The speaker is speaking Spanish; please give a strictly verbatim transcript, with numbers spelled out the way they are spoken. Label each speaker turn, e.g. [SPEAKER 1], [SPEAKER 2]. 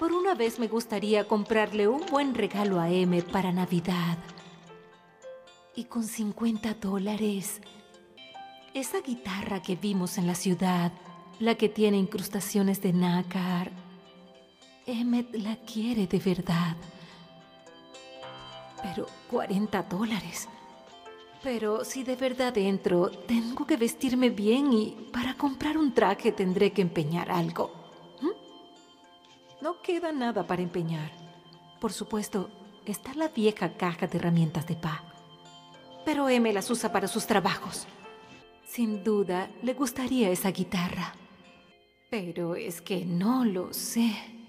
[SPEAKER 1] por una vez me gustaría comprarle un buen regalo a M para Navidad. Y con cincuenta dólares, esa guitarra que vimos en la ciudad, la que tiene incrustaciones de nácar, Emmet la quiere de verdad. Pero cuarenta dólares. Pero si de verdad entro, tengo que vestirme bien y para comprar un traje tendré que empeñar algo. ¿Mm? No queda nada para empeñar. Por supuesto, está la vieja caja de herramientas de Pa. Pero M las usa para sus trabajos. Sin duda, le gustaría esa guitarra. Pero es que no lo sé.